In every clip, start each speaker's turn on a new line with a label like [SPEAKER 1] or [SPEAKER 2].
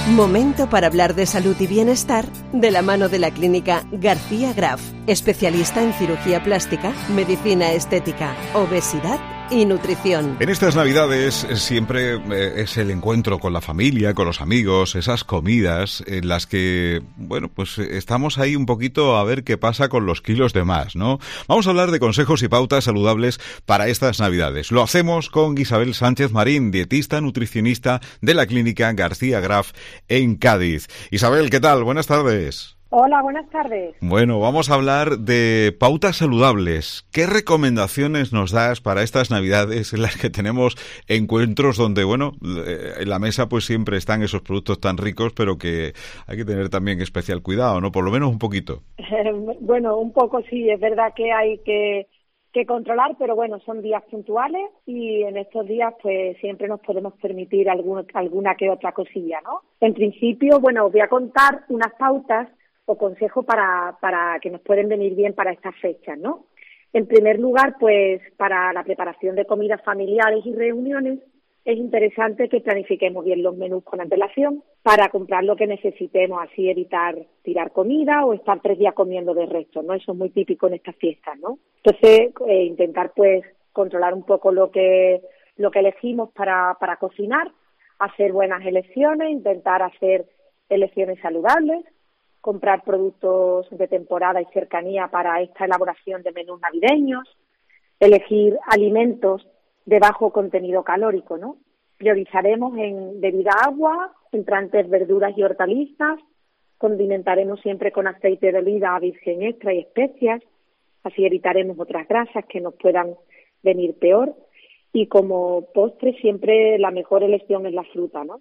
[SPEAKER 1] Momento para hablar de salud y bienestar de la mano de la clínica García Graf, especialista en cirugía plástica, medicina estética, obesidad y nutrición.
[SPEAKER 2] En estas Navidades siempre es el encuentro con la familia, con los amigos, esas comidas en las que, bueno, pues estamos ahí un poquito a ver qué pasa con los kilos de más, ¿no? Vamos a hablar de consejos y pautas saludables para estas Navidades. Lo hacemos con Isabel Sánchez Marín, dietista, nutricionista de la clínica García Graf en Cádiz. Isabel, ¿qué tal? Buenas tardes.
[SPEAKER 3] Hola, buenas tardes.
[SPEAKER 2] Bueno, vamos a hablar de pautas saludables. ¿Qué recomendaciones nos das para estas Navidades en las que tenemos encuentros donde, bueno, en la mesa pues siempre están esos productos tan ricos, pero que hay que tener también especial cuidado, ¿no? Por lo menos un poquito.
[SPEAKER 3] Bueno, un poco sí, es verdad que hay que controlar, pero bueno, son días puntuales y en estos días pues siempre nos podemos permitir alguna que otra cosilla, ¿no? En principio, bueno, os voy a contar unas pautas o consejos para que nos pueden venir bien para estas fechas, ¿no? En primer lugar, pues para la preparación de comidas familiares y reuniones es interesante que planifiquemos bien los menús con antelación para comprar lo que necesitemos, así evitar tirar comida o estar 3 días comiendo de resto, ¿no? Eso es muy típico en estas fiestas, ¿no? Entonces, intentar pues controlar un poco lo que elegimos para cocinar, hacer buenas elecciones, intentar hacer elecciones saludables, comprar productos de temporada y cercanía para esta elaboración de menús navideños, elegir alimentos de bajo contenido calórico, ¿no? Priorizaremos en bebida agua, entrantes verduras y hortalizas, condimentaremos siempre con aceite de oliva virgen extra y especias, así evitaremos otras grasas que nos puedan venir peor, y como postre siempre la mejor elección es la fruta, ¿no?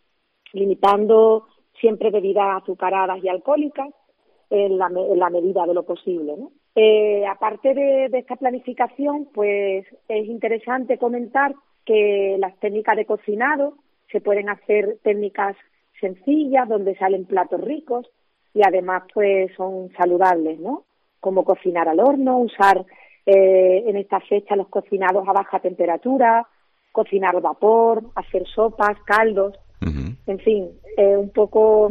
[SPEAKER 3] Limitando siempre bebidas azucaradas y alcohólicas en la medida de lo posible, ¿no? Aparte de esta planificación, pues es interesante comentar que las técnicas de cocinado se pueden hacer técnicas sencillas donde salen platos ricos y además pues son saludables, ¿no? Como cocinar al horno, usar en esta fecha los cocinados a baja temperatura, cocinar al vapor, hacer sopas, caldos. En fin, un poco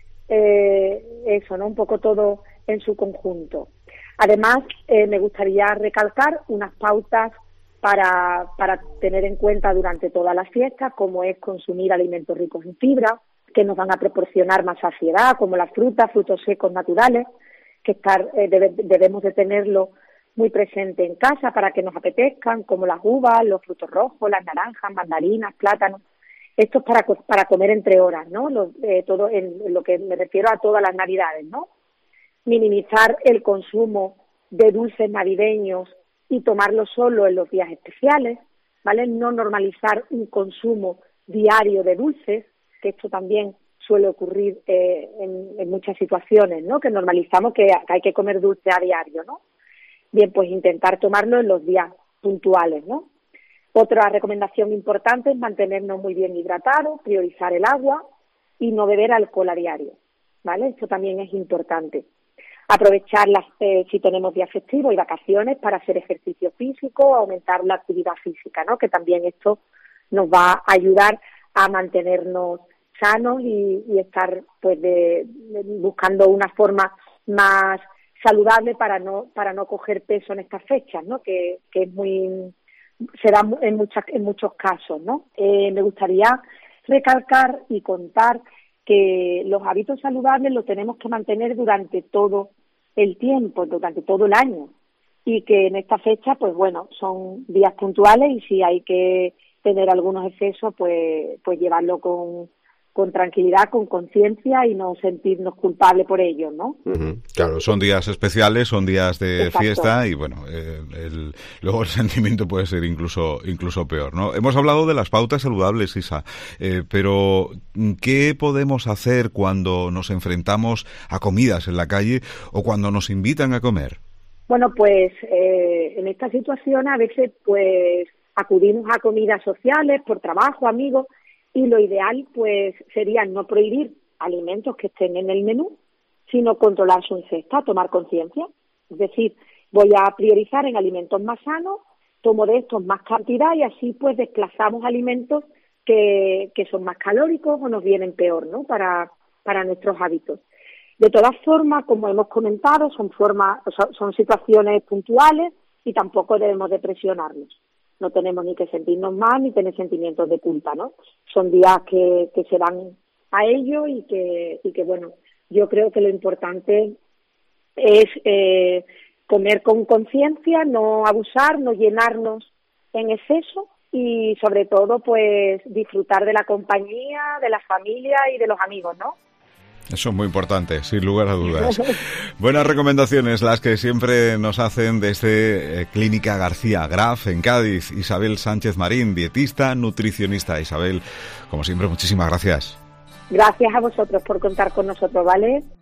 [SPEAKER 3] eso, ¿no? Un poco todo en su conjunto. Además, me gustaría recalcar unas pautas para tener en cuenta durante todas las fiestas, como es consumir alimentos ricos en fibra, que nos van a proporcionar más saciedad, como las frutas, frutos secos naturales, que debemos de tenerlo muy presente en casa para que nos apetezcan, como las uvas, los frutos rojos, las naranjas, mandarinas, plátanos. Esto es para comer entre horas, ¿no? Todo en lo que me refiero a todas las Navidades, ¿no? Minimizar el consumo de dulces navideños y tomarlo solo en los días especiales, ¿vale? No normalizar un consumo diario de dulces, que esto también suele ocurrir en muchas situaciones, ¿no? Que normalizamos que hay que comer dulce a diario, ¿no? Bien, pues intentar tomarlo en los días puntuales, ¿no? Otra recomendación importante es mantenernos muy bien hidratados, priorizar el agua y no beber alcohol a diario, ¿vale? Esto también es importante. Aprovechar si tenemos días festivos y vacaciones para hacer ejercicio físico, aumentar la actividad física, ¿no? Que también esto nos va a ayudar a mantenernos sanos y estar pues buscando una forma más saludable para no coger peso en estas fechas, ¿no? Que es se da en muchos casos, ¿no? Me gustaría recalcar y contar que los hábitos saludables los tenemos que mantener durante todo el tiempo, durante todo el año, y que en esta fecha, pues bueno, son días puntuales y si hay que tener algunos excesos, pues llevarlo con tranquilidad, con conciencia y no sentirnos culpables por ello, ¿no?
[SPEAKER 2] Claro, son días especiales, son días de
[SPEAKER 3] Exacto.
[SPEAKER 2] fiesta y bueno, luego el sentimiento puede ser incluso peor, ¿no? Hemos hablado de las pautas saludables, Isa, pero ¿qué podemos hacer cuando nos enfrentamos a comidas en la calle o cuando nos invitan a comer?
[SPEAKER 3] Bueno, pues en esta situación a veces pues acudimos a comidas sociales por trabajo, amigos, y lo ideal pues sería no prohibir alimentos que estén en el menú, sino controlar su ingesta, tomar conciencia. Es decir, voy a priorizar en alimentos más sanos, tomo de estos más cantidad y así pues desplazamos alimentos que son más calóricos o nos vienen peor, ¿no? Para nuestros hábitos. De todas formas, como hemos comentado, son situaciones puntuales y tampoco debemos de presionarnos. No tenemos ni que sentirnos mal ni tener sentimientos de culpa, ¿no? Son días que se dan a ello y que bueno, yo creo que lo importante es comer con conciencia, no abusar, no llenarnos en exceso y sobre todo pues disfrutar de la compañía, de la familia y de los amigos, ¿no?
[SPEAKER 2] Eso es muy importante, sin lugar a dudas. Buenas recomendaciones las que siempre nos hacen desde Clínica García Graf en Cádiz. Isabel Sánchez Marín, dietista, nutricionista. Isabel, como siempre, muchísimas gracias.
[SPEAKER 3] Gracias a vosotros por contar con nosotros, ¿vale?